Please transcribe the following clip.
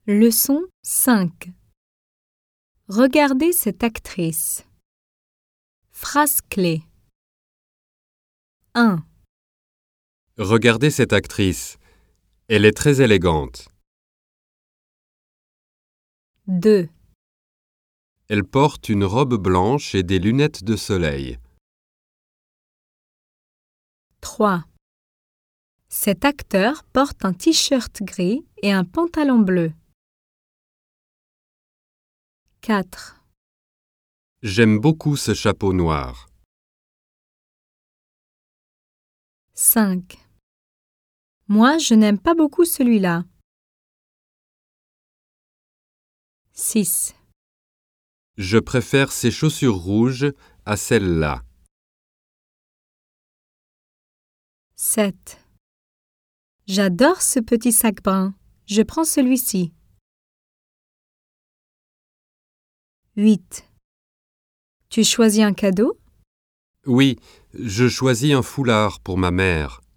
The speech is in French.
Leçon 5. Regardez cette actrice. Phrase clé. 1, Regardez cette actrice. Elle est très élégante. 2, Elle porte une robe blanche et des lunettes de soleil. 3. Cet acteur porte un t-shirt gris et un pantalon bleu. 4, J'aime beaucoup ce chapeau noir. 5. Moi, je n'aime pas beaucoup celui-là. 6, Je préfère ces chaussures rouges à celles-là. 7. J'adore ce petit sac brun. Je prends celui-ci. 8. Tu choisis un cadeau? Oui, je choisis un foulard pour ma mère.